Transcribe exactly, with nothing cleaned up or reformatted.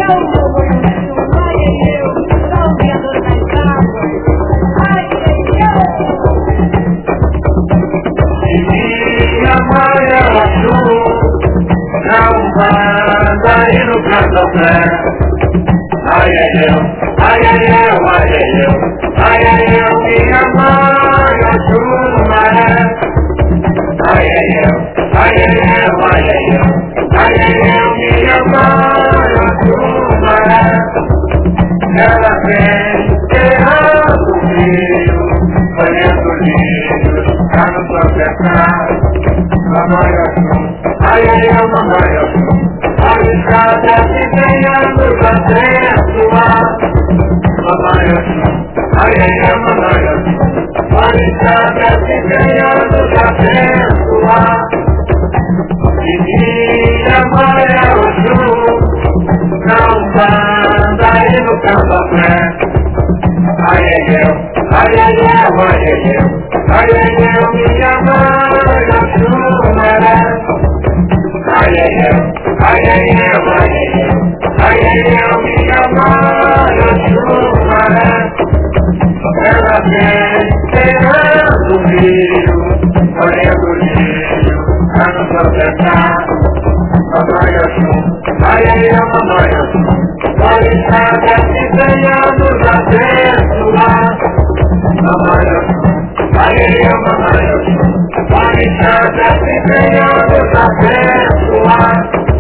Ai, ai, eu, ai, ai, eu, ai, ai, eu, ai, ai, eu, minha mãe, a chumaré. Ai, ai, eu, ai, ai, eu, ai, ai, eu, ai, ai, eu, minha mãe, a chumaré. Ela vem esperando o filho, colhendo livros, pra nos ofertar. Mamãe, a chumaré, ai, ai, eu, mamãe, a chumaré. A estrada se venha nos abençoar. Mamãe, ai, ai, ai, mamãe, a estrada se venha nos abençoar. E minha mãe é o Ju, não manda aí no candomblé. Ai, ai, eu, ai, ai, eu, ai, ai, eu, ai, ai, eu, minha mãe é o Chumaré. Ai, ai, eu, ai, ai, eu, ai, ai, eu, ai, ai, eu, minha mãe, a chumaré. Ela vem esperando o rio, olhando o rio, pra nos ofertar. Mamãe, a chumaré, ai, ai, eu, mamãe, a chumaré. Pode estar que venha nos abençoar. Mamãe, a chumaré, ai, ai, eu, mamãe, a chumaré. Pode estar que venha nos abençoar.